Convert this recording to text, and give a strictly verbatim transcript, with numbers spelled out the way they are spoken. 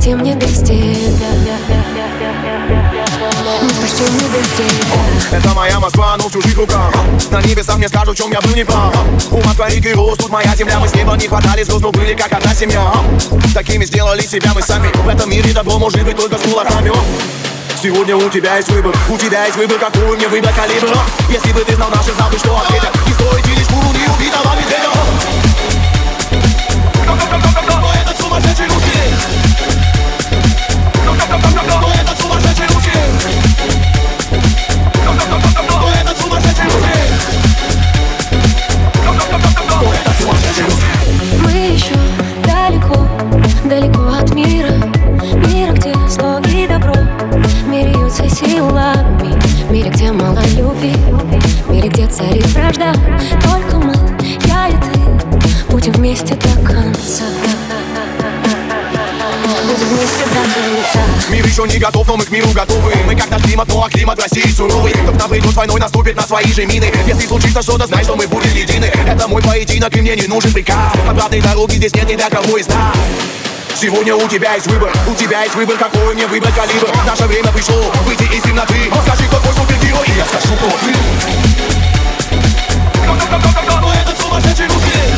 прости мне без тебя. Прости мне без тебя. Это моя Москва, но в чужих руках. На небесах мне скажут, в чем я был не прав. У Москва реки рос, тут моя земля. Мы с неба не хватали звезд, но были как одна семья. Такими сделали себя мы сами. В этом мире добро может быть только с кулаками. Сегодня у тебя есть выбор, у тебя есть выбор, какую мне выбрать калибр. Если бы ты знал наши, знал бы, что ответят. Не стоит делить шкуру неубитого медведя. Но этот сумасшедший русский. Но этот сумасшедший русский. Но этот сумасшедший русский. Но этот сумасшедший русский. Мы еще далеко, далеко от мира. Мира, где зло и добро меряются силами. Мире, где мало любви. Мире, где царит вражда. Только мы, я и ты, будем вместе до конца. Будем вместе до конца. Мир еще не готов, но мы к миру готовы. Мы как наш климат, но а климат в России суровый. Кто к нам придет с войной, наступит на свои же мины. Если случится что-то, знай, что мы будем едины. Это мой поединок, и мне не нужен приказ. Обратной дороги здесь нет ни для кого из нас. Сегодня у тебя есть выбор, у тебя есть выбор, какой мне выбрать калибр. Наше время пришло, выйти из темноты. Скажи, кто твой супергерой, и я скажу, кто ты. Но этот сумасшедший русский.